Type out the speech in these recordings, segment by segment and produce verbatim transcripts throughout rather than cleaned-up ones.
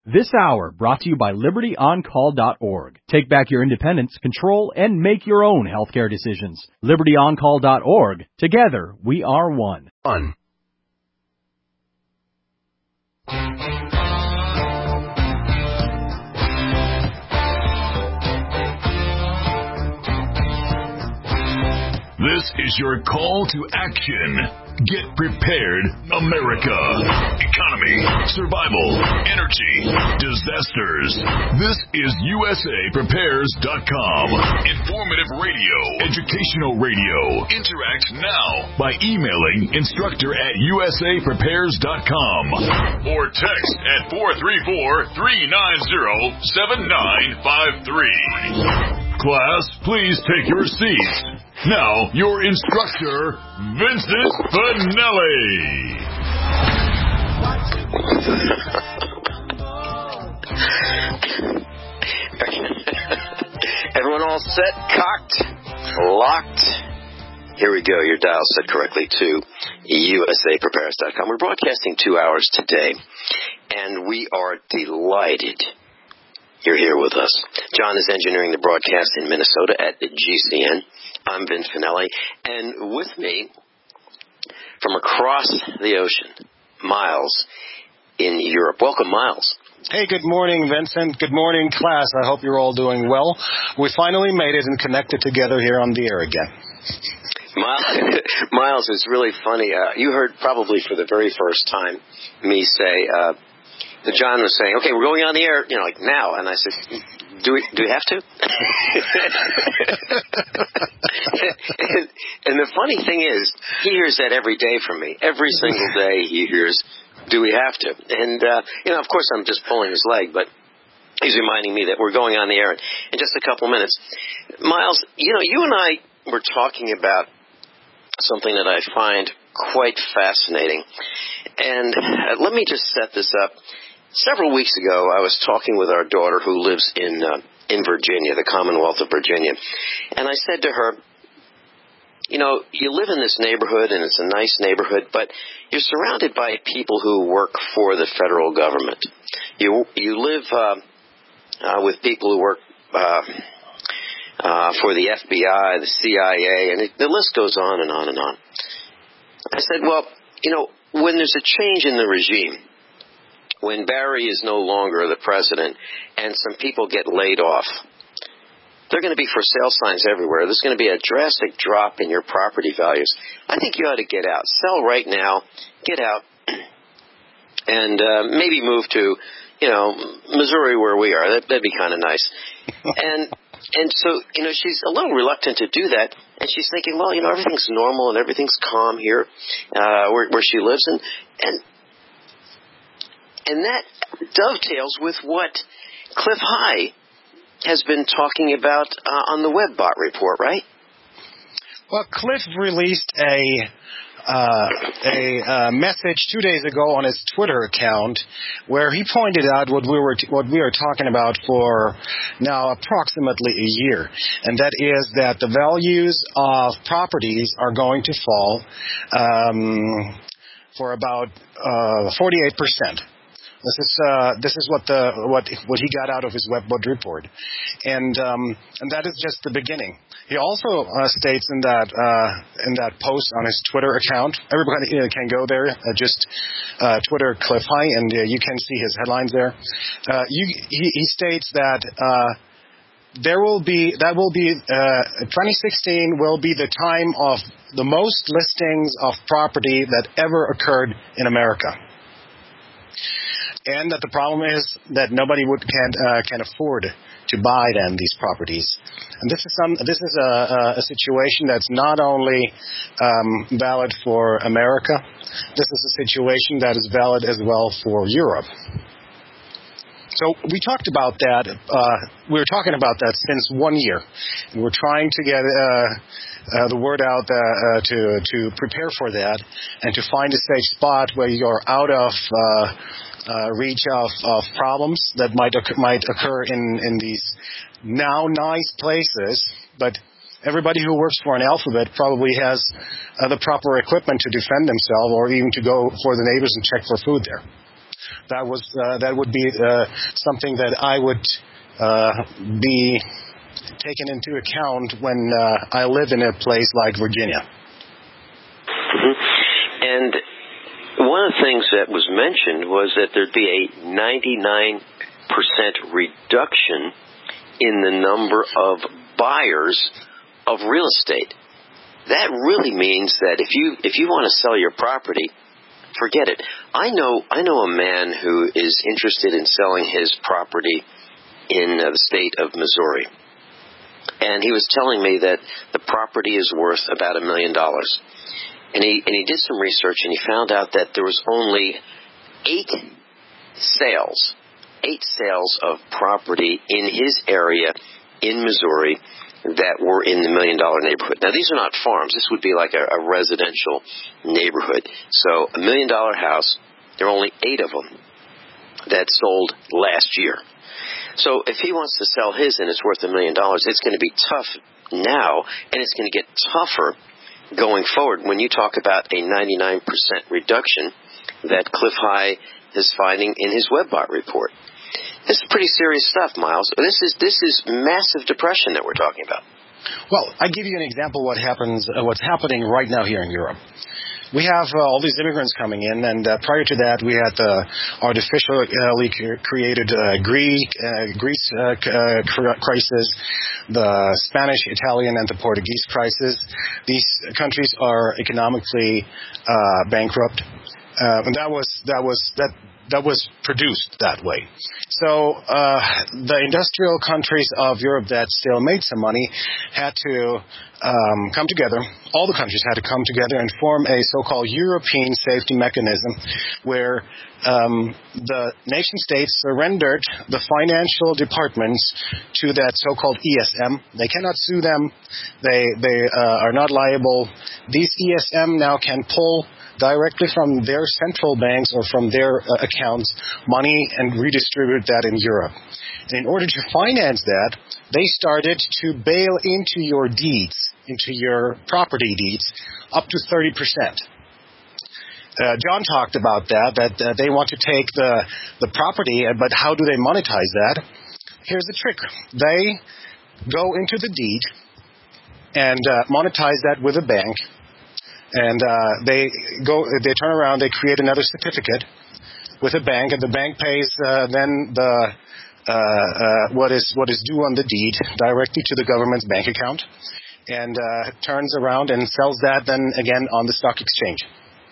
This hour brought to you by liberty on call dot org. Take back your independence, control, and make your own healthcare decisions. liberty on call dot org. Together, we are one. One. This is your call to action. Get prepared, America. Economy, survival, energy, disasters. This is U S A Prepares dot com. Informative radio, educational radio. Interact now by emailing instructor at U S A Prepares dot com or text at four three four, three nine zero, seven nine five three. Class, please take your seats. Now, your instructor, Vincent Finelli. Everyone all set, cocked, locked? Here we go. Your dial set correctly to U S A Prepares dot com. We're broadcasting two hours today, and we are delighted you're here with us. John is engineering the broadcast in Minnesota at G C N. I'm Vin Finelli, and with me from across the ocean, Miles in Europe. Welcome, Miles. Hey, good morning, Vincent. Good morning, class. I hope you're all doing well. We finally made it and connected together here on the air again. Miles, it's really funny. Uh, you heard probably for the very first time me say, uh, John was saying, okay, we're going on the air, you know, like now. And I said, do we, do we have to? and, and the funny thing is, he hears that every day from me. Every single day he hears, do we have to? And, uh, you know, of course I'm just pulling his leg, but he's reminding me that we're going on the air in, in just a couple minutes. Miles, you know, you and I were talking about something that I find quite fascinating. And uh, let me just set this up. Several weeks ago, I was talking with our daughter who lives in uh, in Virginia, the Commonwealth of Virginia. And I said to her, you know, you live in this neighborhood, and it's a nice neighborhood, but you're surrounded by people who work for the federal government. You you live uh, uh, with people who work uh, uh, for the F B I, the C I A, and it, the list goes on and on and on. I said, well, you know, when there's a change in the regime, when Barry is no longer the president and some people get laid off, there are going to be for sale signs everywhere. There's going to be a drastic drop in your property values. I think you ought to get out. Sell right now, get out, and uh, maybe move to, you know, Missouri where we are. That, that'd be kind of nice. and and so, you know, she's a little reluctant to do that. And she's thinking, well, you know, everything's normal and everything's calm here uh, where, where she lives. And, and And that dovetails with what Cliff High has been talking about uh, on the WebBot report, right? Well, Cliff released a uh, a uh, message two days ago on his Twitter account where he pointed out what we were t- what we are talking about for now approximately a year, and that is that the values of properties are going to fall um, for about uh, forty-eight percent. This is uh, this is what the what what he got out of his WebBot report, and um, and that is just the beginning. He also uh, states in that uh, in that post on his Twitter account, everybody uh, can go there, uh, just uh, Twitter Cliff High, and uh, you can see his headlines there. Uh, you, he, he states that uh, there will be that will be uh, twenty sixteen will be the time of the most listings of property that ever occurred in America. And that the problem is that nobody would can uh, can afford to buy then these properties. And this is some this is a, a situation that's not only um, valid for America. This is a situation that is valid as well for Europe. So we talked about that. Uh, we were talking about that since one year, and we're trying to get uh, uh, the word out uh, uh, to to prepare for that and to find a safe spot where you're out of. Uh, Uh, reach of, of problems that might occur, might occur in, in these now nice places, but everybody who works for an alphabet probably has uh, the proper equipment to defend themselves or even to go for the neighbors and check for food there. that was uh, that would be uh, something that I would uh, be taken into account when uh, I live in a place like Virginia. Mm-hmm. And one of the things that was mentioned was that there'd be a ninety-nine percent reduction in the number of buyers of real estate. That really means that if you if you want to sell your property, forget it. I know I know a man who is interested in selling his property in uh, the state of Missouri. And he was telling me that the property is worth about a million dollars. And he and he did some research and he found out that there was only eight sales, eight sales of property in his area in Missouri that were in the million-dollar neighborhood. Now, these are not farms. This would be like a, a residential neighborhood. So a million-dollar house, there are only eight of them that sold last year. So if he wants to sell his and it's worth a million dollars, it's going to be tough now, and it's going to get tougher going forward when you talk about a ninety-nine percent reduction that Cliff High is finding in his WebBot report. This is pretty serious stuff, Miles. This is this is massive depression that we're talking about. Well, I give you an example of what happens, uh, what's happening right now here in Europe. We have uh, all these immigrants coming in, and uh, prior to that, we had the artificially created uh, Greek, uh, Greece uh, uh, crisis, the Spanish, Italian, and the Portuguese crisis. These countries are economically uh, bankrupt, uh, and that was that was that. that was produced that way. So uh, the industrial countries of Europe that still made some money had to um, come together. All the countries had to come together and form a so-called European safety mechanism where um, the nation-states surrendered the financial departments to that so-called E S M. They cannot sue them. They, they uh, are not liable. These E S M now can pull directly from their central banks or from their uh, accounts money and redistribute that in Europe. And in order to finance that, they started to bail into your deeds, into your property deeds, up to thirty percent. Uh, John talked about that, that uh, they want to take the, the property, but how do they monetize that? Here's the trick. They go into the deed and uh, monetize that with a bank. And uh, they go, they turn around, they create another certificate with a bank, and the bank pays uh, then the uh, uh, what is what is due on the deed directly to the government's bank account, and uh, turns around and sells that then again on the stock exchange.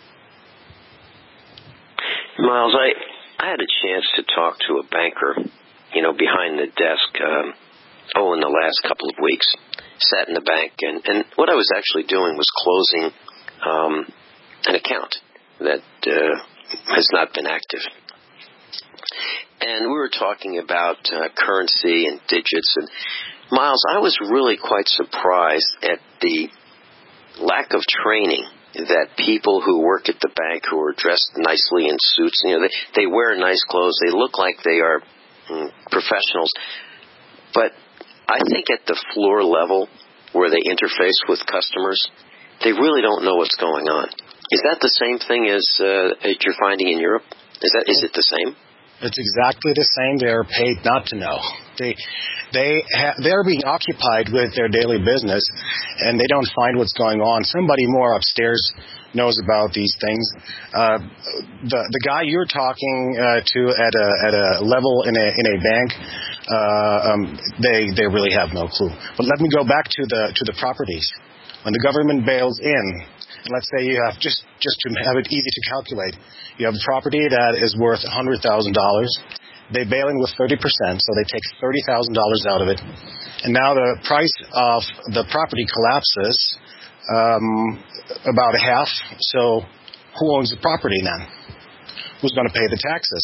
Miles, I I had a chance to talk to a banker, you know, behind the desk. Um, oh, in the last couple of weeks, sat in the bank, and and what I was actually doing was closing Um, an account that uh, has not been active. And we were talking about uh, currency and digits. And Miles, I was really quite surprised at the lack of training that people who work at the bank, who are dressed nicely in suits, you know, they, they wear nice clothes, they look like they are mm, professionals. But I think at the floor level, where they interface with customers, they really don't know what's going on. Is that the same thing as uh, as you're finding in Europe? Is that is it the same? It's exactly the same. They are paid not to know. They they ha- they're being occupied with their daily business, and they don't find what's going on. Somebody more upstairs knows about these things. Uh, the the guy you're talking uh, to at a at a level in a in a bank, uh, um, they they really have no clue. But let me go back to the to the properties. When the government bails in, and let's say you have, just, just to have it easy to calculate, you have a property that is worth one hundred thousand dollars. They bail in with thirty percent, so they take thirty thousand dollars out of it. And now the price of the property collapses um, about a half, so who owns the property then? Who's going to pay the taxes?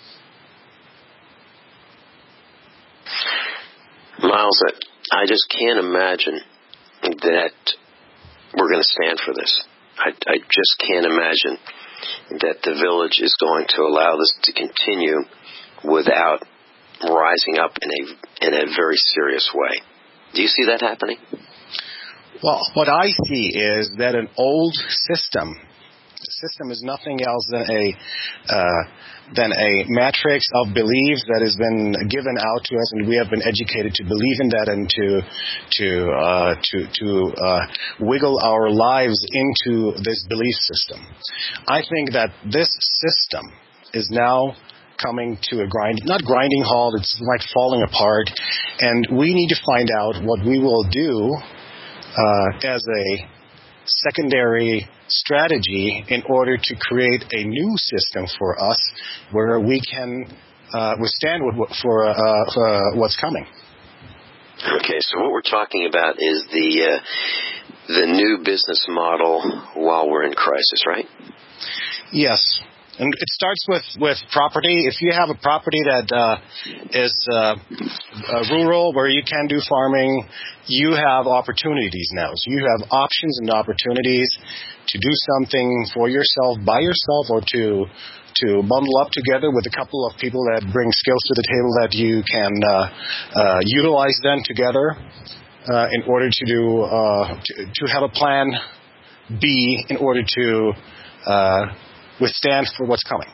Miles, I just can't imagine that we're going to stand for this. I, I just can't imagine that the village is going to allow this to continue without rising up in a in a very serious way. Do you see that happening? Well, what I see is that an old system system is nothing else than a uh, than a matrix of beliefs that has been given out to us, and we have been educated to believe in that and to to uh, to to uh, wiggle our lives into this belief system. I think that this system is now coming to a grind, not grinding halt, it's like falling apart, and we need to find out what we will do uh, as a secondary strategy in order to create a new system for us where we can uh, withstand what, for, uh, for what's coming. Okay, so what we're talking about is the uh, the new business model while we're in crisis, right? Yes. And it starts with, with property. If you have a property that uh, is uh, uh, rural, where you can do farming, you have opportunities now. So you have options and opportunities to do something for yourself, by yourself, or to to bundle up together with a couple of people that bring skills to the table that you can uh, uh, utilize them together uh, in order to do uh, to, to have a plan B in order to uh, withstand for what's coming.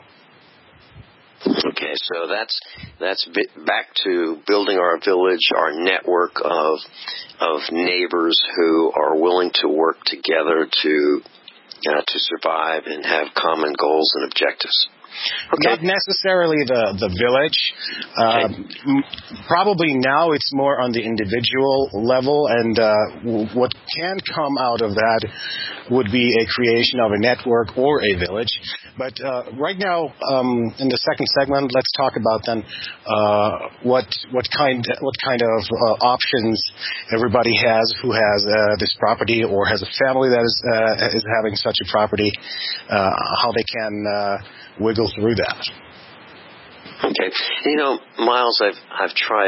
Okay, so that's that's back to building our village, our network of of neighbors who are willing to work together to uh, to survive and have common goals and objectives. Okay. Not necessarily the the village. Uh, m- probably now it's more on the individual level, and uh, w- what can come out of that would be a creation of a network or a village. But uh, right now, um, in the second segment, let's talk about then uh, what what kind what kind of uh, options everybody has who has uh, this property or has a family that is uh, is having such a property, uh, how they can uh, wiggle through that. Okay, you know, Miles, I've I've tried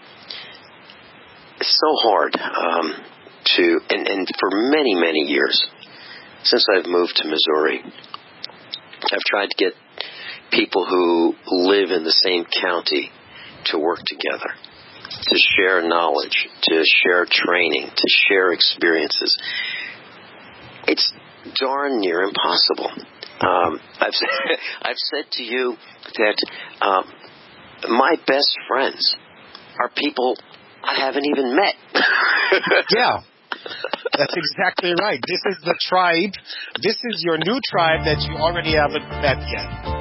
so hard um, to, and, and for many many years since I've moved to Missouri, I've tried to get people who live in the same county to work together, to share knowledge, to share training, to share experiences. It's darn near impossible. Um, I've I've said to you that um, my best friends are people I haven't even met. Yeah, that's exactly right. This is the tribe. This is your new tribe that you already haven't met yet.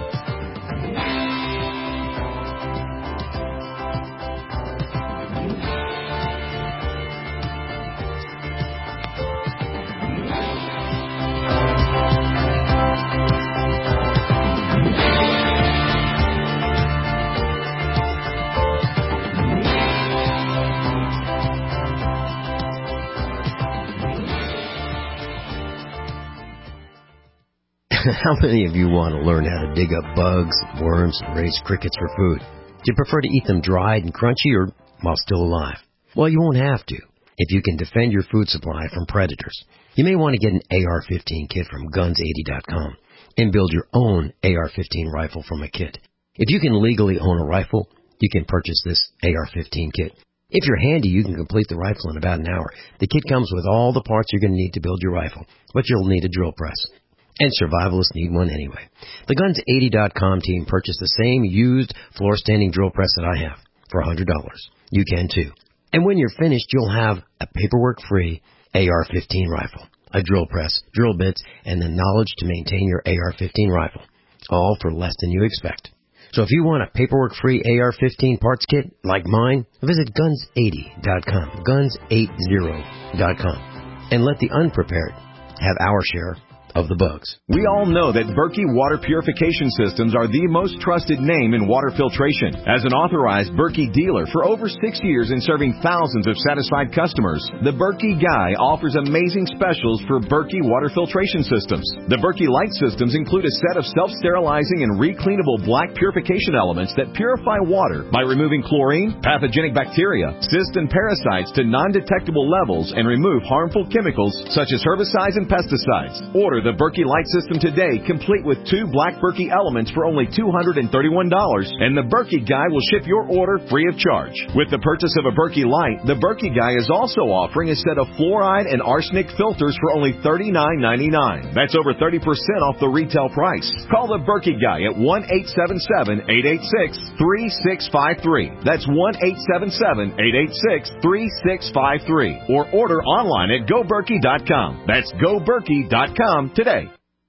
How many of you want to learn how to dig up bugs, worms, and raise crickets for food? Do you prefer to eat them dried and crunchy or while still alive? Well, you won't have to if you can defend your food supply from predators. You may want to get an A R fifteen kit from guns eighty dot com and build your own A R fifteen rifle from a kit. If you can legally own a rifle, you can purchase this A R fifteen kit. If you're handy, you can complete the rifle in about an hour. The kit comes with all the parts you're going to need to build your rifle, but you'll need a drill press. And survivalists need one anyway. The guns eighty dot com team purchased the same used floor-standing drill press that I have for one hundred dollars. You can too. And when you're finished, you'll have a paperwork-free A R fifteen rifle, a drill press, drill bits, and the knowledge to maintain your A R fifteen rifle, all for less than you expect. So if you want a paperwork-free A R fifteen parts kit like mine, visit guns eighty dot com, guns eighty dot com, and let the unprepared have our share of the bugs. We all know that Berkey Water Purification Systems are the most trusted name in water filtration. As an authorized Berkey dealer for over six years and serving thousands of satisfied customers, the Berkey Guy offers amazing specials for Berkey Water Filtration Systems. The Berkey Light Systems include a set of self-sterilizing and recleanable black purification elements that purify water by removing chlorine, pathogenic bacteria, cysts, and parasites to non-detectable levels and remove harmful chemicals such as herbicides and pesticides. Order the Berkey Light System today, complete with two black Berkey elements for only two hundred thirty-one dollars, and the Berkey Guy will ship your order free of charge. With the purchase of a Berkey Light, the Berkey Guy is also offering a set of fluoride and arsenic filters for only thirty-nine ninety-nine. That's over thirty percent off the retail price. Call the Berkey Guy at one eight seven seven, eight eight six, three six five three. That's one eight seven seven, eight eight six, three six five three. Or order online at go berkey dot com. That's go berkey dot com today.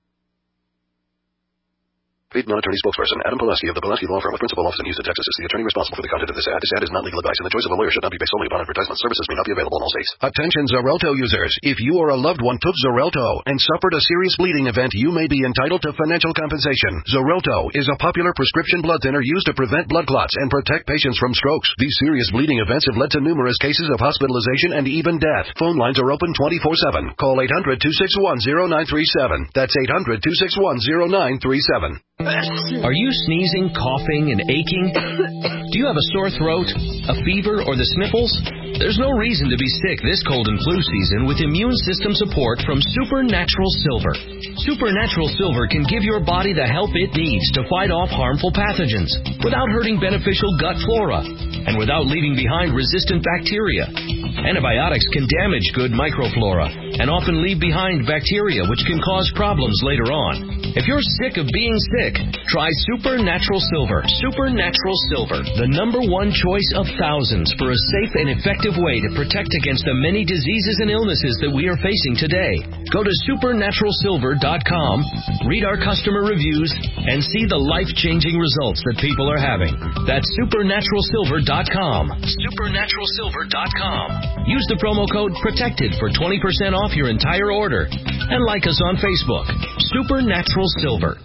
Paid non-attorney spokesperson Adam Pileski of the Pileski Law Firm with principal office in Houston, Texas is the attorney responsible for the content of this ad. This ad is not legal advice, and the choice of a lawyer should not be based solely upon advertisement. Services may not be available in all states. Attention Xarelto users. If you or a loved one took Xarelto and suffered a serious bleeding event, you may be entitled to financial compensation. Xarelto is a popular prescription blood thinner used to prevent blood clots and protect patients from strokes. These serious bleeding events have led to numerous cases of hospitalization and even death. Phone lines are open twenty-four seven. Call eight hundred, two six one, zero nine three seven. That's eight hundred, two six one, zero nine three seven. Are you sneezing, coughing, and aching? Do you have a sore throat, a fever, or the sniffles? There's no reason to be sick this cold and flu season with immune system support from Supernatural Silver. Supernatural Silver can give your body the help it needs to fight off harmful pathogens without hurting beneficial gut flora and without leaving behind resistant bacteria. Antibiotics can damage good microflora and often leave behind bacteria which can cause problems later on. If you're sick of being sick, try Supernatural Silver. Supernatural Silver, the number one choice of thousands for a safe and effective way to protect against the many diseases and illnesses that we are facing today. Go to supernatural silver dot com, read our customer reviews, and see the life-changing results that people are having. That's supernatural silver dot com. supernatural silver dot com. Use the promo code PROTECTED for twenty percent off your entire order. And like us on Facebook. Supernatural Silver.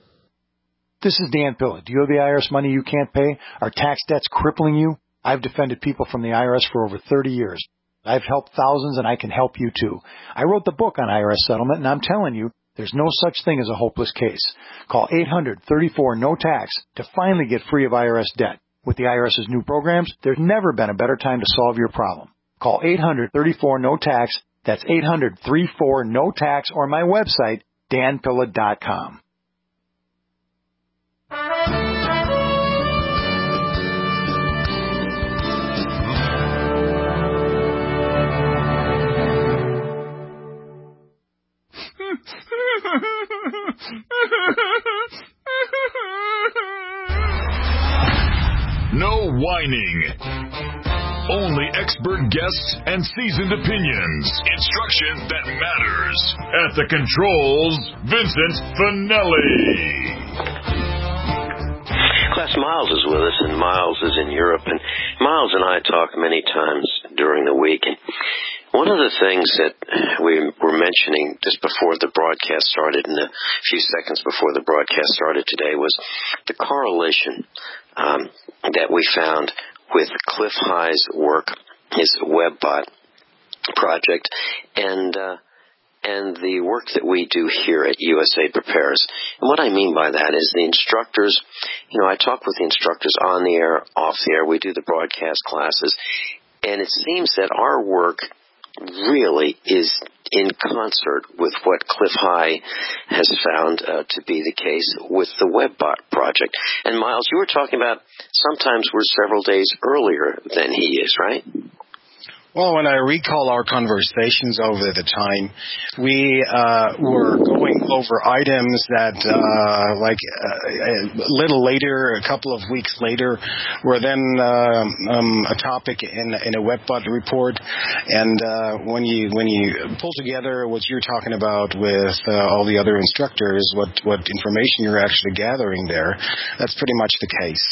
This is Dan Pilla. Do you have the I R S money you can't pay? Are tax debts crippling you? I've defended people from the I R S for over thirty years. I've helped thousands, and I can help you too. I wrote the book on I R S settlement, and I'm telling you, there's no such thing as a hopeless case. Call eight hundred, thirty-four, no tax to finally get free of I R S debt. With the IRS's new programs, there's never been a better time to solve your problem. Call eight hundred, thirty-four, no tax. That's eight hundred, thirty-four, no tax, or my website, dan pilla dot com. No whining. Only expert guests and seasoned opinions. Instruction that matters. At the controls, Vincent Finelli. Class, Miles is with us, and Miles is in Europe. And Miles and I talk many times during the week. And one of the things that we were mentioning just before the broadcast started, in a few seconds before the broadcast started today, was the correlation um, that we found with Cliff High's work, his WebBot project, and uh, and the work that we do here at U S A Prepares. And what I mean by that is the instructors, you know, I talk with the instructors on the air, off the air, we do the broadcast classes, and it seems that our work really is in concert with what Cliff High has found uh, to be the case with the WebBot project. And Miles, you were talking about sometimes we're several days earlier than he is, right? Well, when I recall our conversations over the time, we uh, were going over items that, uh, like uh, a little later, a couple of weeks later, were then uh, um, a topic in, in a WebBot report. And uh, when you when you pull together what you're talking about with uh, all the other instructors, what what information you're actually gathering there, that's pretty much the case.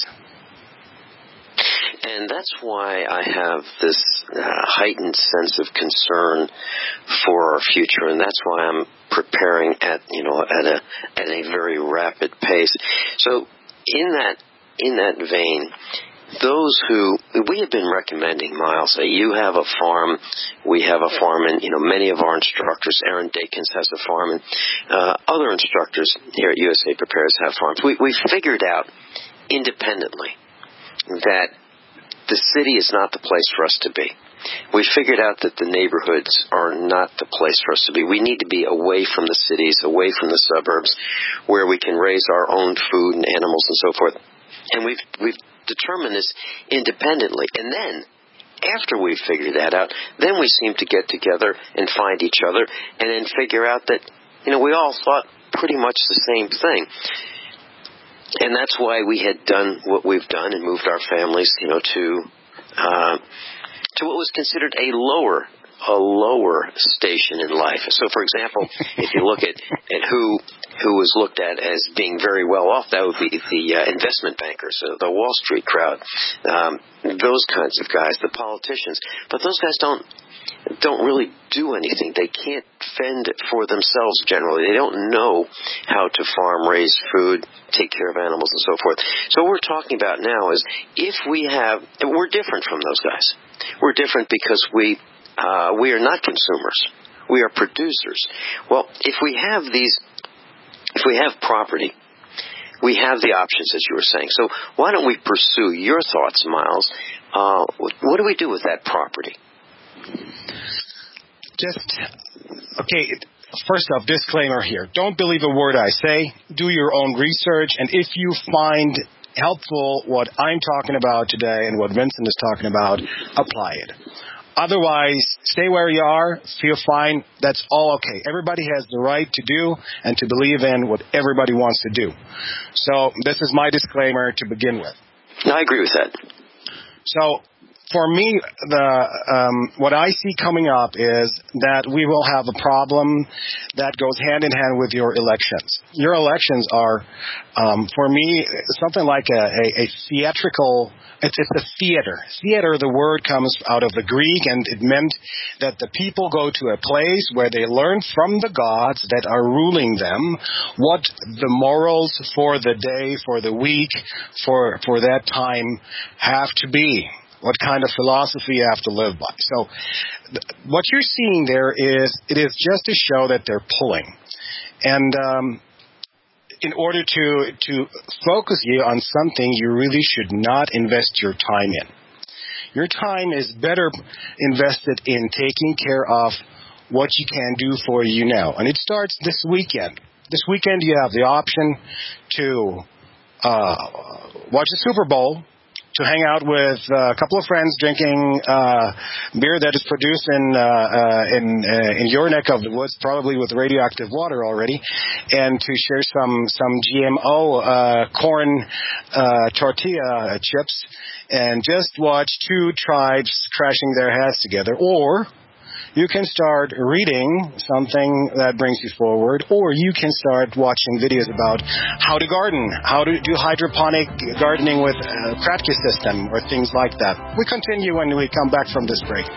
And that's why I have this uh, heightened sense of concern for our future, and that's why I'm preparing at you know at a at a very rapid pace. So in that in that vein, those who we have been recommending, Miles, that you have a farm, we have a farm, and you know many of our instructors, Aaron Dakins has a farm, and uh, other instructors here at U S A Prepares have farms. We we figured out independently that the city is not the place for us to be. we figured out that the neighborhoods are not the place for us to be. We need to be away from the cities, away from the suburbs, where we can raise our own food and animals and so forth. And we've we've determined this independently. And then, after we figured that out, then we seem to get together and find each other and then figure out that, you know, we all thought pretty much the same thing. And that's why we had done what we've done and moved our families, you know, to uh, to what was considered a lower a lower station in life. So, for example, if you look at, at who who was looked at as being very well off, that would be the uh, investment bankers, uh, the Wall Street crowd, um, those kinds of guys, the politicians. But those guys don't don't really do anything. They can't fend for themselves generally. They don't know how to farm, raise food, take care of animals, and so forth. So what we're talking about now is if we have, we're different from those guys. We're different because we uh, we are not consumers. We are producers. Well, if we have these, if we have property, we have the options, as you were saying. So why don't we pursue your thoughts, Miles? Uh, what do we do with that property? Just, okay, first off, disclaimer here. Don't believe a word I say. Do your own research. And if you find helpful what I'm talking about today and what Vincent is talking about, apply it. Otherwise, stay where you are, feel fine, that's all okay. Everybody has the right to do and to believe in what everybody wants to do. So this is my disclaimer to begin with. I agree with that. So for me, the um, what I see coming up is that we will have a problem that goes hand in hand with your elections. Your elections are, um, for me, something like a, a, a theatrical, it's, it's a theater. Theater, the word comes out of the Greek, and it meant that the people go to a place where they learn from the gods that are ruling them what the morals for the day, for the week, for for that time have to be. What kind of philosophy you have to live by. So th- what you're seeing there is, it is just to show that they're pulling. And um, in order to, to focus you on something, you really should not invest your time in. Your time is better invested in taking care of what you can do for you now. And it starts this weekend. This weekend you have the option to uh, watch the Super Bowl, to hang out with uh, a couple of friends drinking uh, beer that is produced in uh, uh, in uh, in your neck of the woods, probably with radioactive water already, and to share some some G M O uh, corn uh, tortilla chips, and just watch two tribes crashing their heads together. Or you can start reading something that brings you forward, or you can start watching videos about how to garden, how to do hydroponic gardening with a Kratky system, or things like that. We continue when we come back from this break.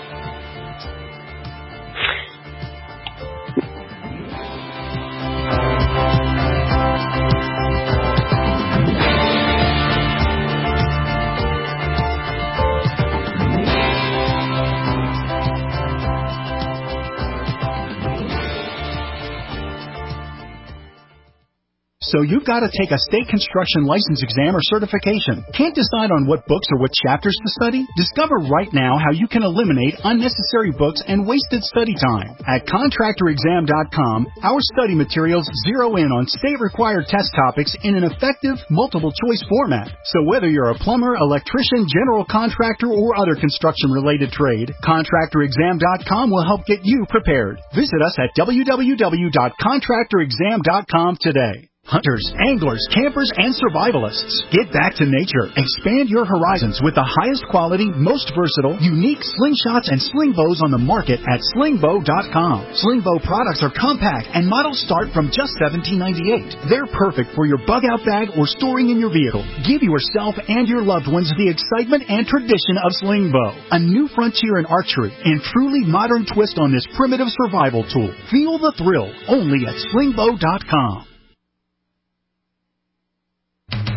So you've got to take a state construction license exam or certification. Can't decide on what books or what chapters to study? Discover right now how you can eliminate unnecessary books and wasted study time. At contractor exam dot com, our study materials zero in on state-required test topics in an effective, multiple-choice format. So whether you're a plumber, electrician, general contractor, or other construction-related trade, contractor exam dot com will help get you prepared. Visit us at w w w dot contractor exam dot com today. Hunters, anglers, campers, and survivalists. Get back to nature. Expand your horizons with the highest quality, most versatile, unique slingshots and sling bows on the market at sling bow dot com. Sling bow products are compact and models start from just seventeen ninety-eight. They're perfect for your bug-out bag or storing in your vehicle. Give yourself and your loved ones the excitement and tradition of sling bow. A new frontier in archery and truly modern twist on this primitive survival tool. Feel the thrill only at sling bow dot com.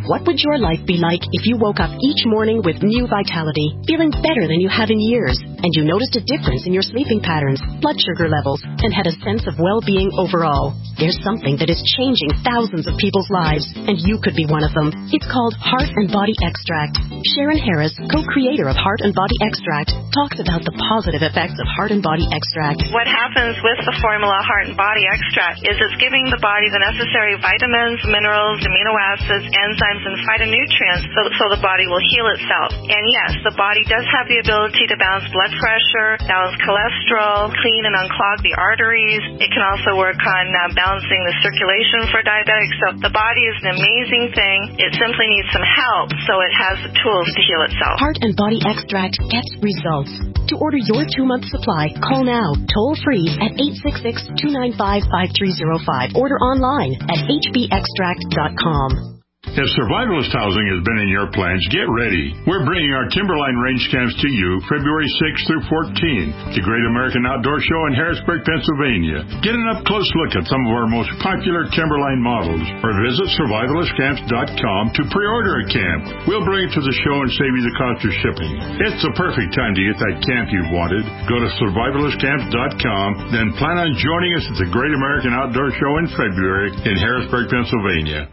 What would your life be like if you woke up each morning with new vitality, feeling better than you have in years, and you noticed a difference in your sleeping patterns, blood sugar levels, and had a sense of well-being overall? There's something that is changing thousands of people's lives, and you could be one of them. It's called Heart and Body Extract. Sharon Harris, co-creator of Heart and Body Extract, talks about the positive effects of Heart and Body Extract. What happens with the formula Heart and Body Extract is it's giving the body the necessary vitamins, minerals, amino acids, enzymes, and phytonutrients so, so the body will heal itself. And yes, the body does have the ability to balance blood pressure, balance cholesterol, clean and unclog the arteries. It can also work on uh, balancing the circulation for diabetics. So the body is an amazing thing. It simply needs some help so it has the tools to heal itself. Heart and Body Extract gets results. To order your two-month supply, call now, toll-free at eight six six, two nine five, five three zero five. Order online at h b extract dot com. If Survivalist Housing has been in your plans, get ready. We're bringing our Timberline range camps to you February sixth through fourteenth, the Great American Outdoor Show in Harrisburg, Pennsylvania. Get an up-close look at some of our most popular Timberline models, or visit survivalist camps dot com to pre-order a camp. We'll bring it to the show and save you the cost of shipping. It's the perfect time to get that camp you've wanted. Go to survivalist camps dot com, then plan on joining us at the Great American Outdoor Show in February in Harrisburg, Pennsylvania.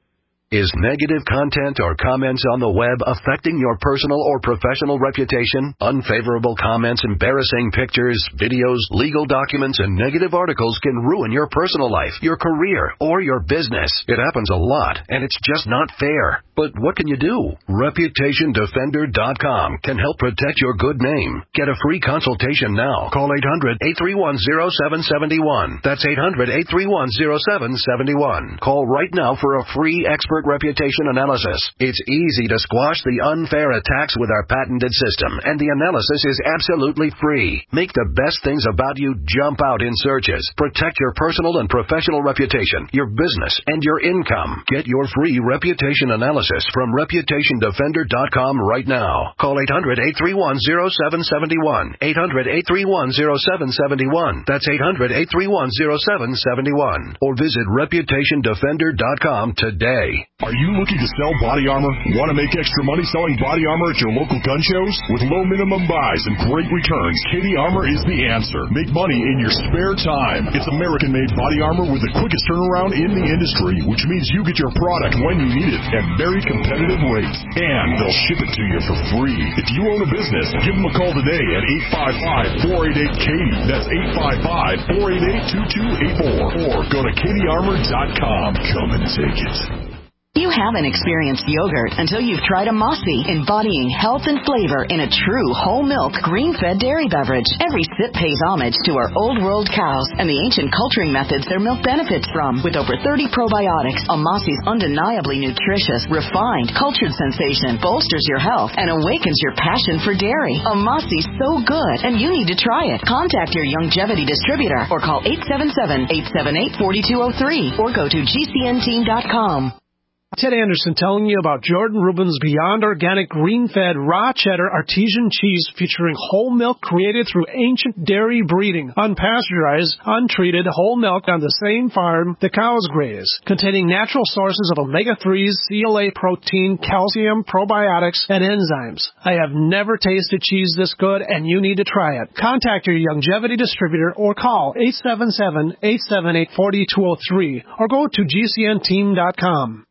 Is negative content or comments on the web affecting your personal or professional reputation? Unfavorable comments, embarrassing pictures, videos, legal documents, and negative articles can ruin your personal life, your career, or your business. It happens a lot, and it's just not fair. But what can you do? reputation defender dot com can help protect your good name. Get a free consultation now. Call eight hundred, eight three one, zero seven seven one. That's eight hundred, eight three one, zero seven seven one. Call right now for a free expert reputation analysis. It's easy to squash the unfair attacks with our patented system, and the analysis is absolutely free. Make the best things about you jump out in searches. Protect your personal and professional reputation, your business, and your income. Get your free reputation analysis from reputation defender dot com right now. Call eight hundred, eight three one, zero seven seven one. eight hundred, eight three one, zero seven seven one. That's eight hundred, eight three one, zero seven seven one. Or visit reputation defender dot com today. Are you looking to sell body armor? Want to make extra money selling body armor at your local gun shows? With low minimum buys and great returns, Katie Armor is the answer. Make money in your spare time. It's American-made body armor with the quickest turnaround in the industry, which means you get your product when you need it at very competitive rates. And they'll ship it to you for free. If you own a business, give them a call today at eight five five, four eight eight, Katie. That's eight five five, four eight eight, two two eight four. Or go to katie armor dot com. Come and take it. You haven't experienced yogurt until you've tried a Mossy, embodying health and flavor in a true whole milk, green-fed dairy beverage. Every sip pays homage to our old world cows and the ancient culturing methods their milk benefits from. With over thirty probiotics, a Mossy's undeniably nutritious, refined, cultured sensation bolsters your health and awakens your passion for dairy. A Mossy's so good, and you need to try it. Contact your Youngevity distributor or call eight seven seven, eight seven eight, four two zero three or go to G C N team dot com. Ted Anderson telling you about Jordan Rubin's Beyond Organic Green-Fed Raw Cheddar Artesian Cheese featuring whole milk created through ancient dairy breeding, unpasteurized, untreated whole milk on the same farm the cows graze, containing natural sources of omega threes, C L A protein, calcium, probiotics, and enzymes. I have never tasted cheese this good, and you need to try it. Contact your Youngevity distributor or call eight seven seven, eight seven eight, four two zero three or go to G C N team dot com.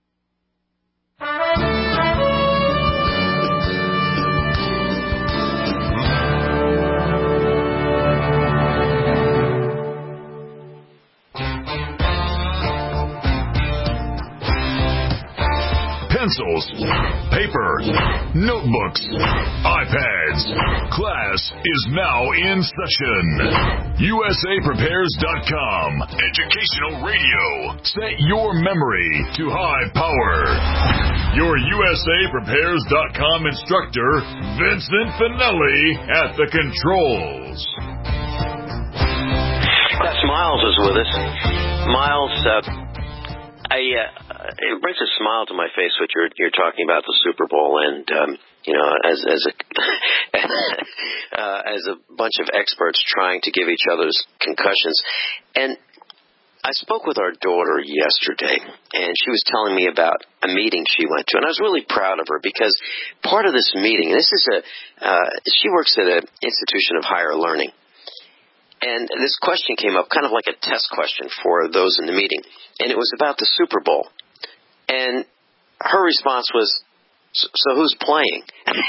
Pencils, paper, notebooks, iPads. Class is now in session. U S A Prepares dot com. Educational radio. Set your memory to high power. Your U S A Prepares dot com instructor, Vincent Finelli, at the controls. Class Miles is with us. Miles, uh, I, uh, it brings a smile to my face what you're you're talking about the Super Bowl, and um, you know, as as a uh, as a bunch of experts trying to give each other's concussions, and I spoke with our daughter yesterday, and she was telling me about a meeting she went to, and I was really proud of her because part of this meeting, and this is a, uh, she works at an institution of higher learning, and this question came up, kind of like a test question for those in the meeting, and it was about the Super Bowl, and her response was, so who's playing?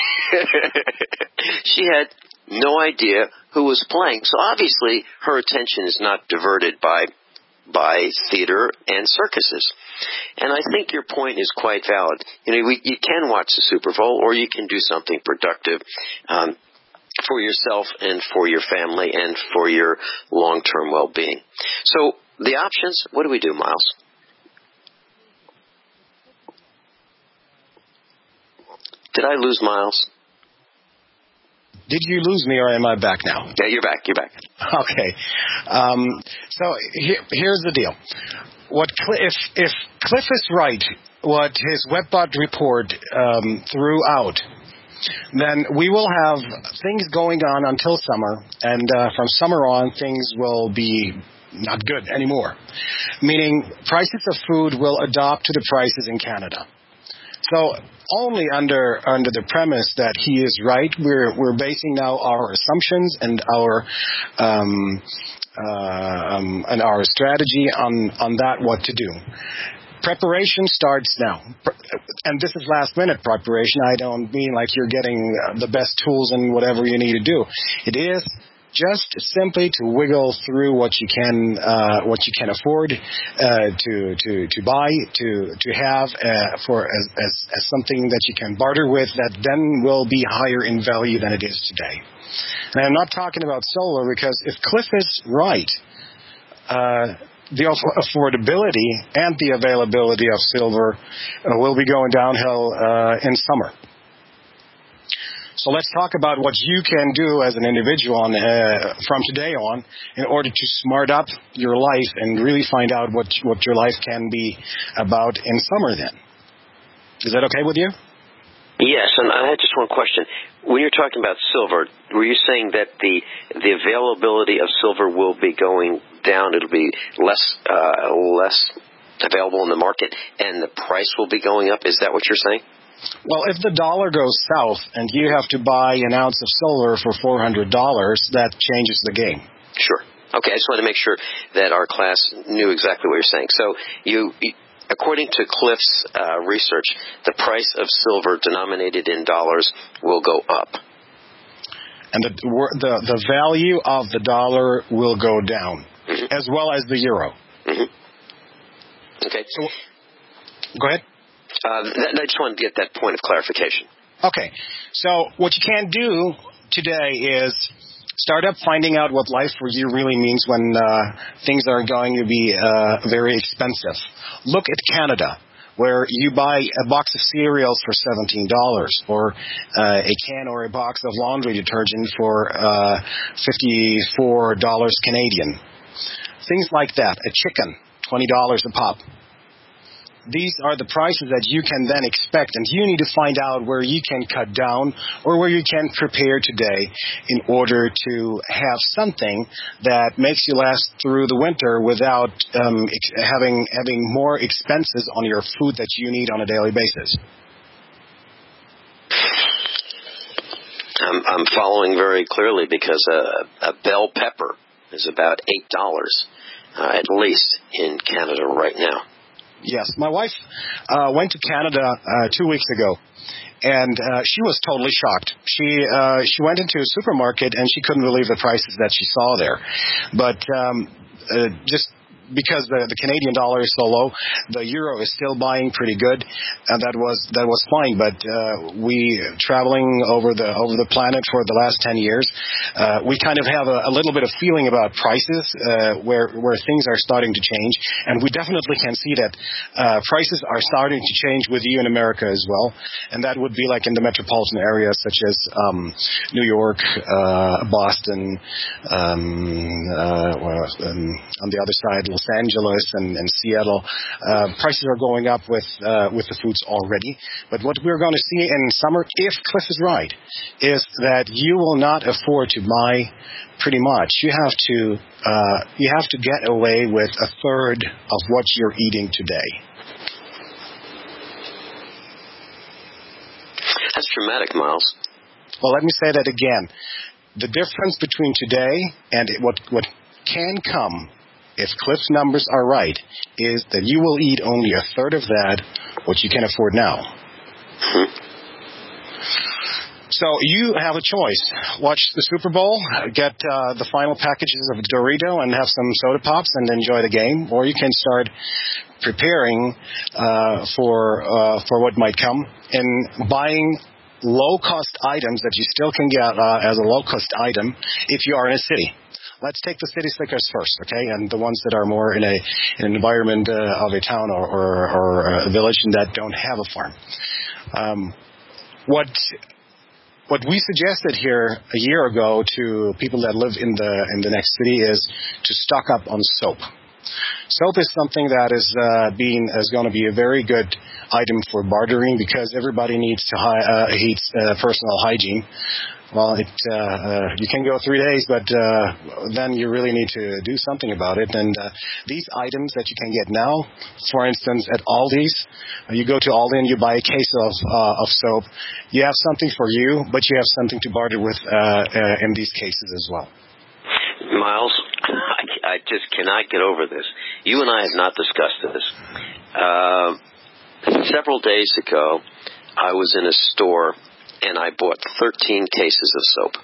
She had no idea who was playing, so obviously her attention is not diverted by by theater and circuses. And I think your point is quite valid. You know, we, you can watch the Super Bowl, or you can do something productive um, for yourself and for your family and for your long-term well-being. So the options, what do we do, Miles? Did I lose Miles? Did you lose me, or am I back now? Yeah, you're back. You're back. Okay. Um, so here, here's the deal. What if if Cliff is right, what his WebBot report um, threw out, then we will have things going on until summer, and uh, from summer on, things will be not good anymore. Meaning, prices of food will adopt to the prices in Canada. So only under under the premise that he is right, we're we're basing now our assumptions and our um, uh, um, and our strategy on on that what to do. Preparation starts now, and this is last minute preparation. I don't mean like you're getting the best tools and whatever you need to do. It is just simply to wiggle through what you can uh, what you can afford uh, to to to buy to to have uh, for as, as as something that you can barter with that then will be higher in value than it is today. And I'm not talking about solar, because if Cliff is right, uh, the affordability and the availability of silver uh, will be going downhill uh, in summer. So let's talk about what you can do as an individual on, uh, from today on in order to smart up your life and really find out what what your life can be about in summer then. Is that okay with you? Yes, and I had just one question. When you're talking about silver, were you saying that the the availability of silver will be going down? It'll be less uh, less available in the market, and the price will be going up? Is that what you're saying? Well, if the dollar goes south and you have to buy an ounce of silver for four hundred dollars, that changes the game. Sure. Okay, I just wanted to make sure that our class knew exactly what you're saying. So, you, according to Cliff's uh, research, the price of silver denominated in dollars will go up. And the the, the value of the dollar will go down, mm-hmm. as well as the euro. Mm-hmm. Okay. So, go ahead. Uh, I just wanted to get that point of clarification. Okay. So what you can do today is start up finding out what life for you really means when uh, things are going to be uh, very expensive. Look at Canada, where you buy a box of cereals for seventeen dollars, or uh, a can or a box of laundry detergent for uh, fifty-four dollars Canadian. Things like that. A chicken, twenty dollars a pop. These are the prices that you can then expect, and you need to find out where you can cut down or where you can prepare today in order to have something that makes you last through the winter without um, ex- having having more expenses on your food that you need on a daily basis. I'm, I'm following very clearly, because a, a bell pepper is about eight dollars uh, at least in Canada right now. Yes, my wife uh, went to Canada uh, two weeks ago, and uh, she was totally shocked. She uh, she went into a supermarket, and she couldn't believe the prices that she saw there. But um, uh, just because the, the Canadian dollar is so low, the euro is still buying pretty good, and that was that was fine. But uh, we traveling over the over the planet for the last ten years, uh, we kind of have a, a little bit of feeling about prices uh, where where things are starting to change, and we definitely can see that uh, prices are starting to change with you in America as well, and that would be like in the metropolitan areas such as um, New York, uh, Boston, um, uh, well, um, on the other side, Los Angeles and, and Seattle, uh, prices are going up with uh, with the foods already. But what we're going to see in summer, if Cliff is right, is that you will not afford to buy pretty much. You have to uh, you have to get away with a third of what you're eating today. That's dramatic, Miles. Well, let me say that again. The difference between today and what what can come, if Cliff's numbers are right, is that you will eat only a third of that, what you can afford now. Hmm. So you have a choice. Watch the Super Bowl, get uh, the final packages of Dorito and have some soda pops and enjoy the game, or you can start preparing uh, for uh, for what might come and buying low-cost items that you still can get uh, as a low-cost item if you are in a city. Let's take the city slickers first, okay, and the ones that are more in a in an environment uh, of a town or, or, or a village and that don't have a farm. Um, what what we suggested here a year ago to people that live in the in the next city is to stock up on soap. Soap is something that is uh, being is going to be a very good item for bartering because everybody needs to hi- uh, heat uh, personal hygiene. Well, it uh, uh, you can go three days, but uh, then you really need to do something about it. And uh, these items that you can get now, for instance, at Aldi's, uh, you go to Aldi and you buy a case of uh, of soap. You have something for you, but you have something to barter with uh, uh, in these cases as well. Miles, I, I just cannot get over this. You and I have not discussed this. Uh, several days ago, I was in a store and I bought thirteen cases of soap.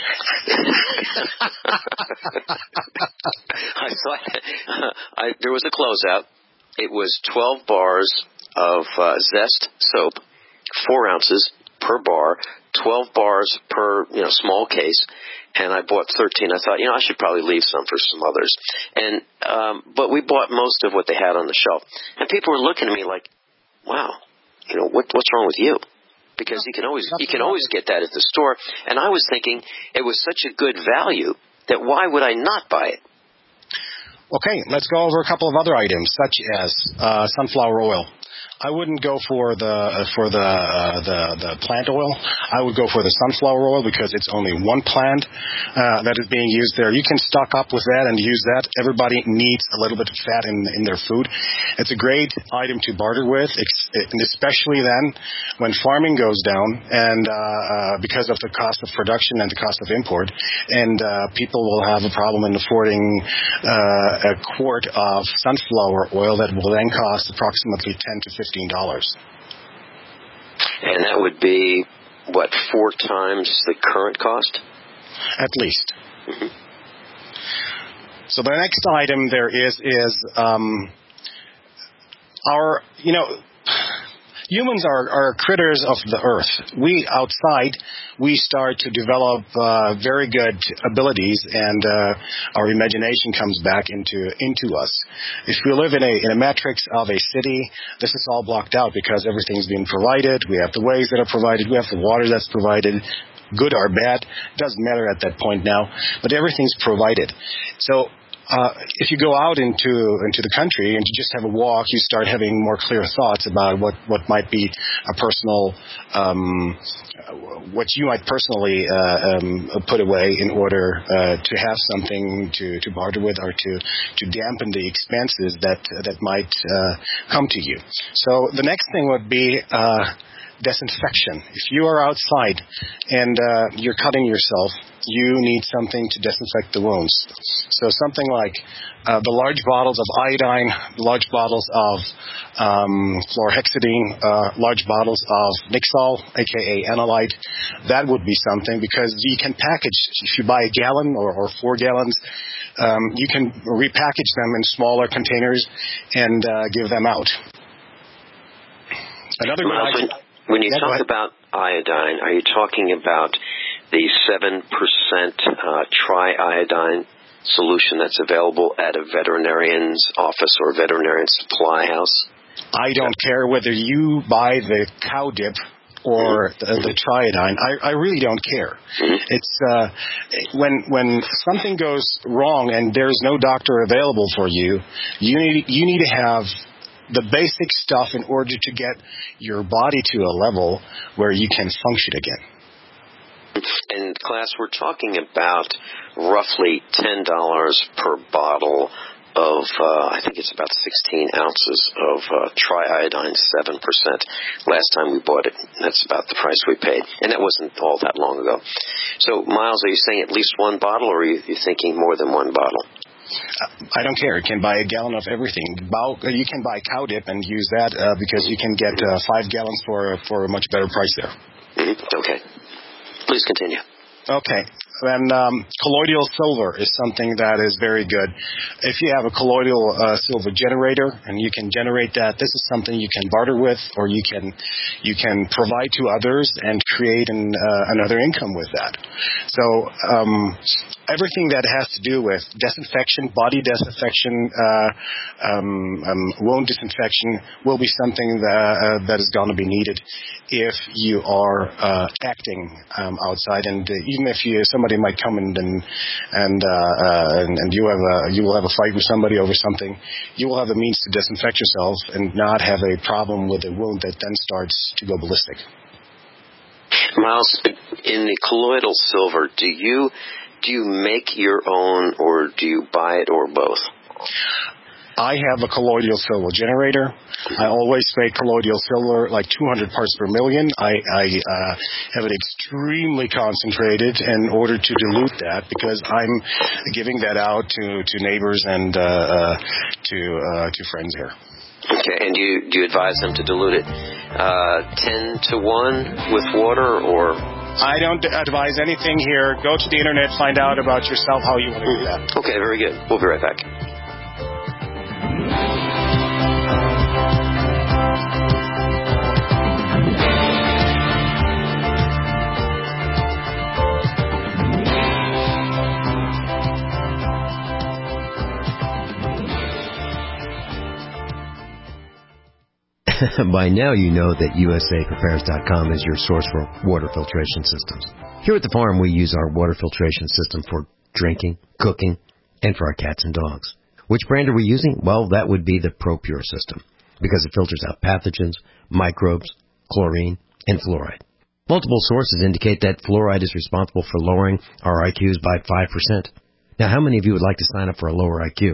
I thought I, there was a closeout. It was twelve bars of uh, Zest soap, four ounces per bar, twelve bars per you know small case. And I bought thirteen. I thought, you know, I should probably leave some for some others. And um, but we bought most of what they had on the shelf. And people were looking at me like, wow, you know, what, what's wrong with you? Because you can always you can always get that at the store. And I was thinking it was such a good value that why would I not buy it? Okay, let's go over a couple of other items, such as uh, sunflower oil. I wouldn't go for the uh, for the, uh, the the plant oil. I would go for the sunflower oil because it's only one plant uh, that is being used there. You can stock up with that and use that. Everybody needs a little bit of fat in in their food. It's a great item to barter with, and especially then when farming goes down and uh, uh, because of the cost of production and the cost of import, and uh, people will have a problem in affording uh, a quart of sunflower oil that will then cost approximately ten to fifteen dollars. And that would be, what, four times the current cost? At least. Mm-hmm. So the next item there is, is um, our, you know, humans are, are critters of the earth. We, outside, we start to develop uh, very good abilities, and uh, our imagination comes back into into us. If we live in a in a matrix of a city, this is all blocked out because everything's being provided. We have the ways that are provided. We have the water that's provided. Good or bad, doesn't matter at that point now, but everything's provided. So Uh, if you go out into into the country and you just have a walk, you start having more clear thoughts about what, what might be a personal, um, what you might personally uh, um, put away in order uh, to have something to, to barter with or to, to dampen the expenses that that might uh, come to you. So the next thing would be uh, disinfection. If you are outside and uh, you're cutting yourself, you need something to disinfect the wounds. So something like uh, the large bottles of iodine, large bottles of um, chlorhexidine, uh, large bottles of Nixol, aka Analyte, that would be something because you can package. If you buy a gallon or, or four gallons, um, you can repackage them in smaller containers and uh, give them out. Another well, item, when, when you yeah, talk about iodine, are you talking about the seven percent uh, triiodine solution that's available at a veterinarian's office or veterinarian supply house? I don't care whether you buy the cow dip or the, the triodine. I, I really don't care. It's uh, when when something goes wrong and there's no doctor available for you, you need you need to have the basic stuff in order to get your body to a level where you can function again. In class, we're talking about roughly ten dollars per bottle of, uh, I think it's about sixteen ounces of uh, triiodine, seven percent. Last time we bought it, that's about the price we paid. And that wasn't all that long ago. So, Miles, are you saying at least one bottle, or are you, you thinking more than one bottle? I don't care. You can buy a gallon of everything. You can buy cow dip and use that uh, because you can get uh, five gallons for, for a much better price there. Mm-hmm. Okay. Please continue. Okay. And um, colloidal silver is something that is very good. If you have a colloidal uh, silver generator and you can generate that, this is something you can barter with, or you can you can provide to others and create an, uh, another income with that. So um, everything that has to do with disinfection, body disinfection, uh, um, um, wound disinfection will be something that, uh, that is going to be needed if you are uh, acting um, outside, and uh, even if you somebody might come in and and, uh, uh, and and you have a you will have a fight with somebody over something, you will have the means to disinfect yourself and not have a problem with a wound that then starts to go ballistic. Miles, in the colloidal silver, do you do you make your own, or do you buy it, or both? I have a colloidal silver generator. I always make colloidal silver like two hundred parts per million. I, I uh, have it extremely concentrated in order to dilute that, because I'm giving that out to, to neighbors and uh, uh, to uh, to friends here. Okay, and do you, do you advise them to dilute it uh, ten to one with water, or? I don't advise anything here. Go to the internet, find out about yourself how you want to do that. Okay, very good. We'll be right back. By now you know that U S A Prepares dot com is your source for water filtration systems. Here at the farm, we use our water filtration system for drinking, cooking, and for our cats and dogs. Which brand are we using? Well, that would be the ProPure system, because it filters out pathogens, microbes, chlorine, and fluoride. Multiple sources indicate that fluoride is responsible for lowering our I Qs by five percent. Now, how many of you would like to sign up for a lower I Q?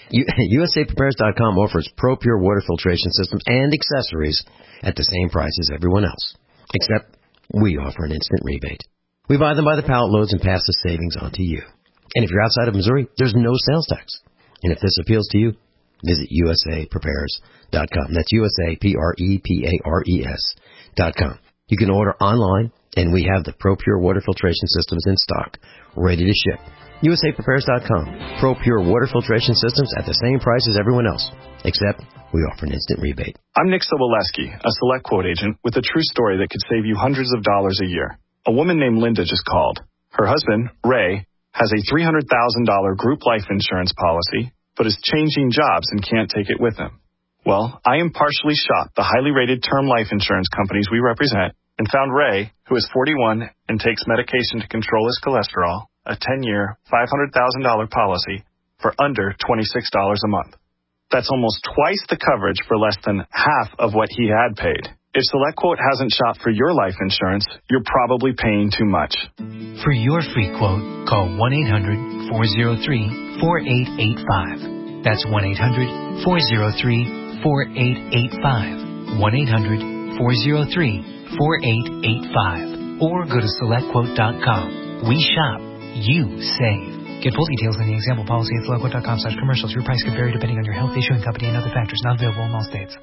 U S A Prepares dot com offers ProPure water filtration systems and accessories at the same price as everyone else, except we offer an instant rebate. We buy them by the pallet loads and pass the savings on to you. And if you're outside of Missouri, there's no sales tax. And if this appeals to you, visit U S A Prepares dot com. That's U S A P R E P A R E S dot com. You can order online, and we have the ProPure water filtration systems in stock, ready to ship. U S A Prepares dot com. ProPure water filtration systems at the same price as everyone else, except we offer an instant rebate. I'm Nick Soboleski, a Select Quote agent with a true story that could save you hundreds of dollars a year. A woman named Linda just called. Her husband, Ray, has a three hundred thousand dollars group life insurance policy, but is changing jobs and can't take it with him. Well, I impartially shopped the highly rated term life insurance companies we represent and found Ray, who is forty-one and takes medication to control his cholesterol, a ten-year, five hundred thousand dollars policy for under twenty-six dollars a month. That's almost twice the coverage for less than half of what he had paid. If SelectQuote hasn't shopped for your life insurance, you're probably paying too much. For your free quote, call one eight hundred, four oh three, four eight eight five. That's one eight hundred, four oh three, four eight eight five. one eight hundred, four oh three, four eight eight five. Or go to select quote dot com. We shop. You save. Get full details in the example policy at select quote dot com slash commercials. Your price could vary depending on your health, issuing company, and other factors. Not available in all states.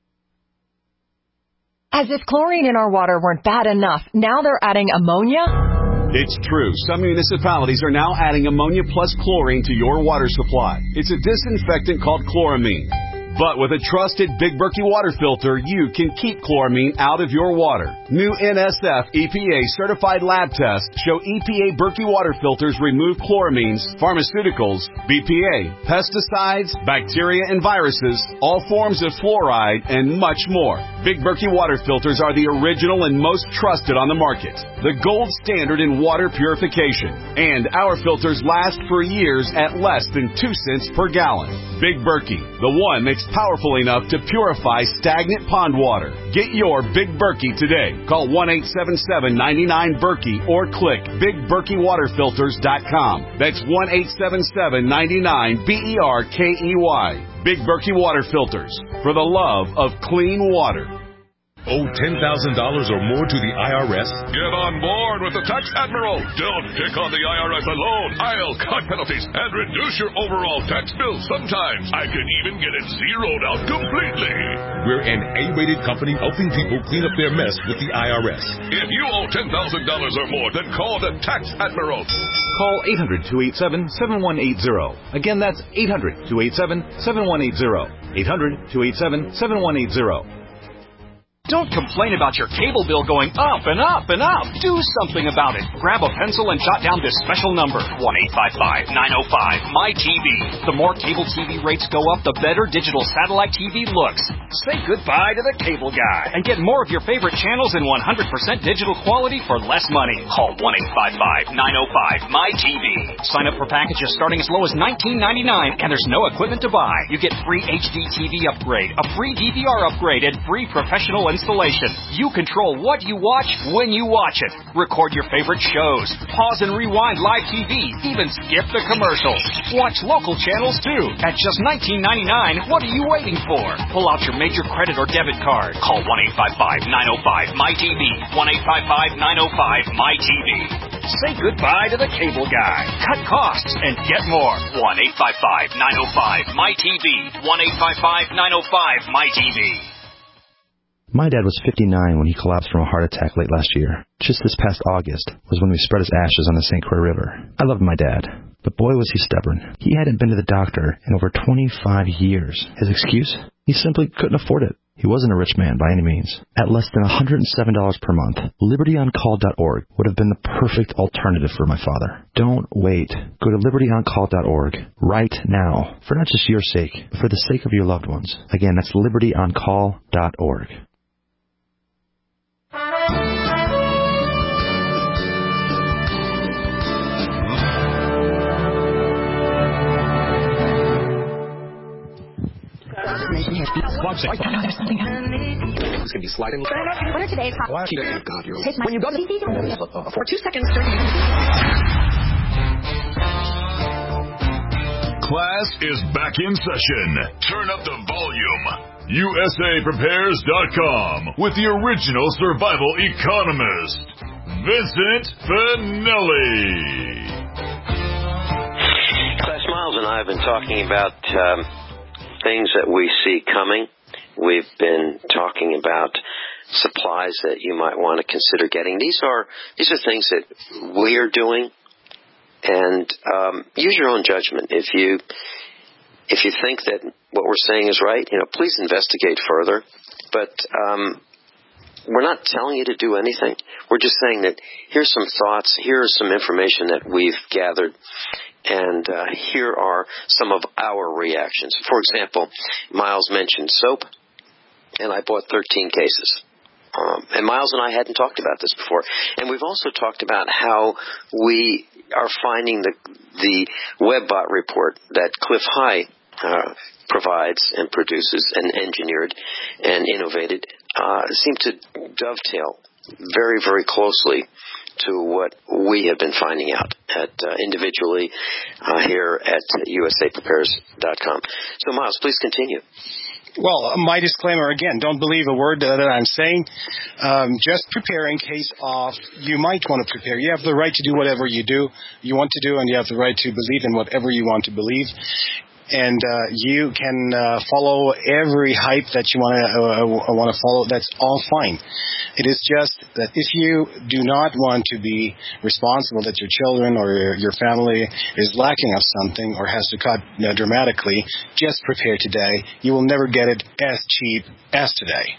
As if chlorine in our water weren't bad enough, now they're adding ammonia? It's true. Some municipalities are now adding ammonia plus chlorine to your water supply. It's a disinfectant called chloramine. But with a trusted Big Berkey water filter, you can keep chloramine out of your water. New N S F E P A certified lab tests show E P A Berkey water filters remove chloramines, pharmaceuticals, B P A, pesticides, bacteria and viruses, all forms of fluoride, and much more. Big Berkey water filters are the original and most trusted on the market. The gold standard in water purification. And our filters last for years at less than two cents per gallon. Big Berkey, the one mixed powerful enough to purify stagnant pond water. Get your Big Berkey today. Call one eight seven seven, nine nine, Berkey or click big berkey water filters dot com. That's one eight seven seven, nine nine, B E R K E Y. Big Berkey Water Filters, for the love of clean water. Owe ten thousand dollars or more to the I R S? Get on board with the Tax Admiral. Don't pick on the I R S alone. I'll cut penalties and reduce your overall tax bill. Sometimes I can even get it zeroed out completely. We're an A-rated company helping people clean up their mess with the I R S. If you owe ten thousand dollars or more, then call the Tax Admiral. Call eight hundred, two eight seven, seven one eight zero. Again, that's eight hundred, two eight seven, seven one eight zero. eight hundred, two eight seven, seven one eight zero. Don't complain about your cable bill going up and up and up. Do something about it. Grab a pencil and jot down this special number, one eight five five, nine oh five, M Y T V. The more cable T V rates go up, the better digital satellite T V looks. Say goodbye to the cable guy and get more of your favorite channels in one hundred percent digital quality for less money. Call one eight five five, nine oh five, M Y T V. Sign up for packages starting as low as nineteen ninety-nine, and there's no equipment to buy. You get free H D T V upgrade, a free D V R upgrade, and free professional installation. You control what you watch when you watch it. Record your favorite shows. Pause and rewind live T V. Even skip the commercials. Watch local channels too. At just nineteen ninety-nine, what are you waiting for? Pull out your major credit or debit card. Call one eight five five, nine oh five, M Y T V. one eight five five, nine oh five, M Y T V. Say goodbye to the cable guy. Cut costs and get more. one eight five five, nine oh five, M Y T V. one eight five five, nine oh five, M Y T V. My dad was fifty-nine when he collapsed from a heart attack late last year. Just this past August was when we spread his ashes on the Saint Croix River. I loved my dad, but boy was he stubborn. He hadn't been to the doctor in over twenty-five years. His excuse? He simply couldn't afford it. He wasn't a rich man by any means. At less than one hundred seven dollars per month, liberty on call dot org would have been the perfect alternative for my father. Don't wait. Go to liberty on call dot org right now, for not just your sake, but for the sake of your loved ones. Again, that's liberty on call dot org. It's going to be sliding. What are today's hot? God, you're when you go to the for two seconds. Class is back in session. Turn up the volume. U S A prepares dot com with the original survival economist, Vincent Finelli. Class, Miles and I have been talking about um, things that we see coming. We've been talking about supplies that you might want to consider getting. These are these are things that we are doing, and um, use your own judgment. If you if you think that what we're saying is right, you know, please investigate further. But um, we're not telling you to do anything. We're just saying that here's some thoughts, here's some information that we've gathered. And uh, here are some of our reactions. For example, Miles mentioned soap, and I bought thirteen cases. Um, and Miles and I hadn't talked about this before. And we've also talked about how we are finding the the WebBot report that Cliff High uh, provides and produces and engineered and innovated uh, seem to dovetail very, very closely to what we have been finding out at uh, individually uh, here at U S A prepares dot com. So, Miles, please continue. Well, my disclaimer again, don't believe a word that I'm saying. Um, just prepare in case of you might want to prepare. You have the right to do whatever you do, you want to do, and you have the right to believe in whatever you want to believe. and uh, you can uh, follow every hype that you want to uh, want to follow. That's all fine. It is just that if you do not want to be responsible that your children or your, your family is lacking of something or has to cut uh, dramatically, just prepare today. You will never get it as cheap as today.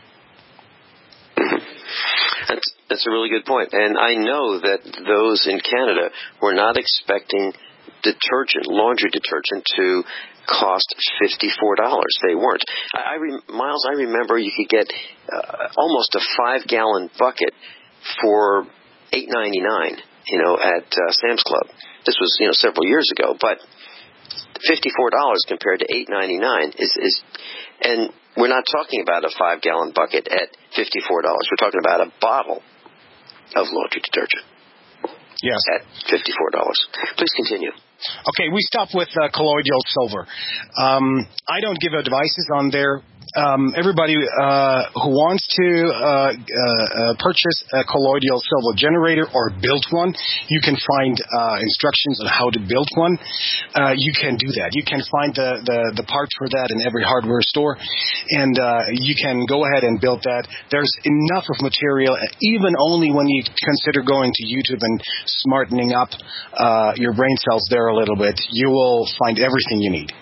That's, that's a really good point. And I know that those in Canada were not expecting detergent, laundry detergent, to cost fifty-four dollars. They weren't. I, I re- Miles, I remember you could get uh, almost a five-gallon bucket for eight ninety-nine, you know, at uh, Sam's Club. This was, you know, several years ago. But fifty-four dollars compared to eight ninety-nine is, is and we're not talking about a five-gallon bucket at fifty-four dollars. We're talking about a bottle of laundry detergent. Yes. At fifty-four dollars. Please continue. Okay, we stop with uh, colloidal silver. Um, I don't give advices on there. Um, everybody uh, who wants to uh, uh, uh, purchase a colloidal silver generator or build one, you can find uh, instructions on how to build one. Uh, you can do that. You can find the, the, the part for that in every hardware store, and uh, you can go ahead and build that. There's enough of material, even only when you consider going to YouTube and smartening up uh, your brain cells there a little bit, you will find everything you need.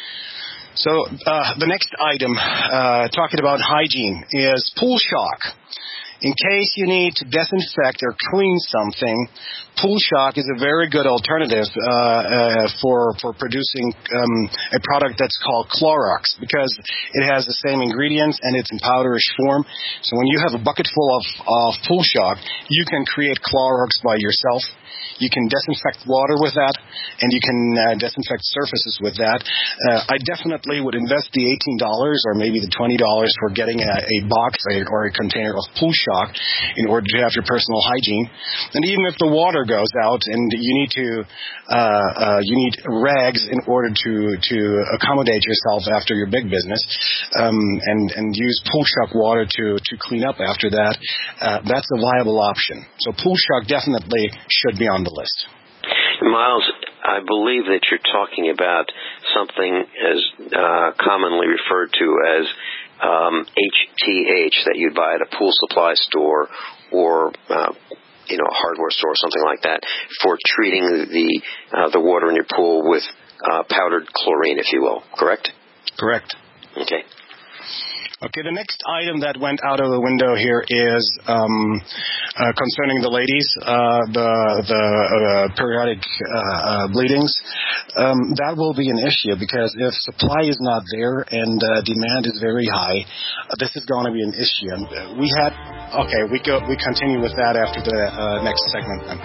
So uh, the next item, uh, talking about hygiene, is pool shock. In case you need to disinfect or clean something, pool shock is a very good alternative uh, uh, for for producing um, a product that's called Clorox, because it has the same ingredients and it's in powderish form. So when you have a bucket full of, of pool shock, you can create Clorox by yourself. You can disinfect water with that, and you can uh, disinfect surfaces with that. Uh, I definitely would invest the eighteen dollars or maybe the twenty dollars for getting a, a box or a container of pool shock in order to have your personal hygiene. And even if the water goes out and you need to, uh, uh, you need rags in order to to accommodate yourself after your big business, um, and and use pool shock water to to clean up after that. Uh, that's a viable option. So pool shock definitely should be on the list. Miles, I believe that you're talking about something as uh, commonly referred to as um, H T H that you'd buy at a pool supply store or uh, you know a hardware store or something like that for treating the uh, the water in your pool with uh, powdered chlorine, if you will. Correct? Correct. Okay. Okay, the next item that went out of the window here is um, uh, concerning the ladies, uh, the the uh, periodic uh, uh, bleedings. Um, that will be an issue because if supply is not there and uh, demand is very high, uh, this is going to be an issue. And uh, we had okay, we go we continue with that after the uh, next segment. Then.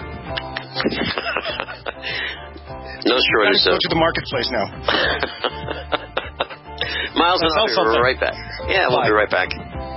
No shortage. Let's go to the marketplace now. Miles and I'll be something. right back. Yeah, we'll Bye. be right back.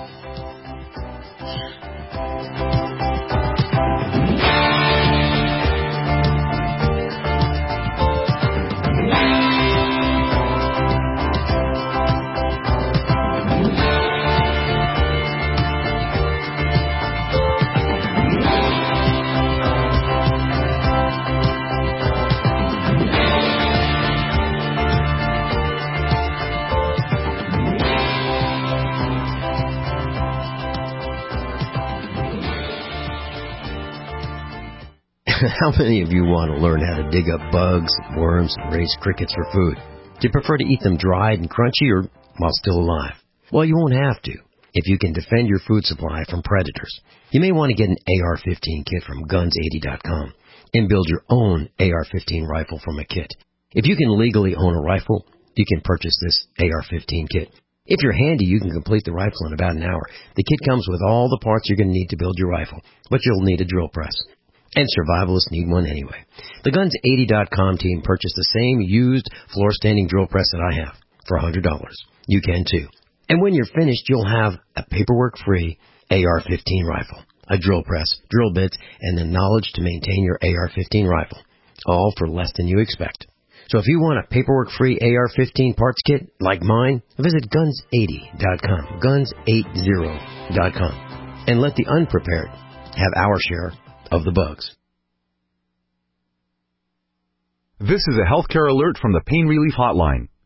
How many of you want to learn how to dig up bugs, worms, and raise crickets for food? Do you prefer to eat them dried and crunchy or while still alive? Well, you won't have to if you can defend your food supply from predators. You may want to get an A R fifteen kit from guns eighty dot com and build your own A R fifteen rifle from a kit. If you can legally own a rifle, you can purchase this A R fifteen kit. If you're handy, you can complete the rifle in about an hour. The kit comes with all the parts you're going to need to build your rifle, but you'll need a drill press. And survivalists need one anyway. The guns eighty dot com team purchased the same used floor-standing drill press that I have for one hundred dollars. You can too. And when you're finished, you'll have a paperwork-free A R fifteen rifle, a drill press, drill bits, and the knowledge to maintain your A R fifteen rifle, all for less than you expect. So if you want a paperwork-free A R fifteen parts kit like mine, visit guns eighty dot com, guns eighty dot com, and let the unprepared have our share of the bugs. This is a healthcare alert from the Pain Relief Hotline.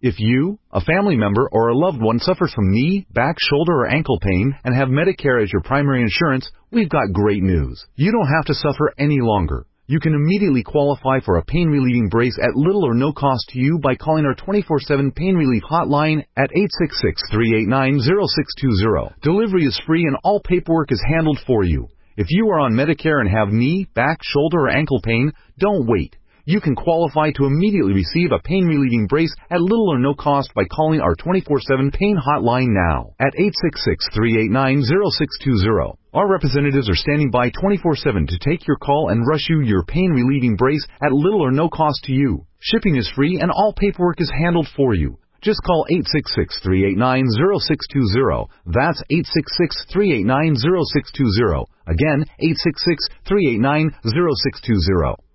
If you, a family member, or a loved one suffers from knee, back, shoulder, or ankle pain and have Medicare as your primary insurance, we've got great news. You don't have to suffer any longer. You can immediately qualify for a pain-relieving brace at little or no cost to you by calling our twenty-four seven Pain Relief Hotline at eight six six, three eight nine, zero six two zero. Delivery is free and all paperwork is handled for you. If you are on Medicare and have knee, back, shoulder, or ankle pain, don't wait. You can qualify to immediately receive a pain-relieving brace at little or no cost by calling our twenty-four seven Pain Hotline now at eight six six, three eight nine, zero six two zero. Our representatives are standing by twenty-four seven to take your call and rush you your pain-relieving brace at little or no cost to you. Shipping is free and all paperwork is handled for you. Just call eight six six, three eight nine, zero six two zero. That's eight six six, three eight nine, zero six two zero. Again, eight six six, three eight nine, zero six two zero.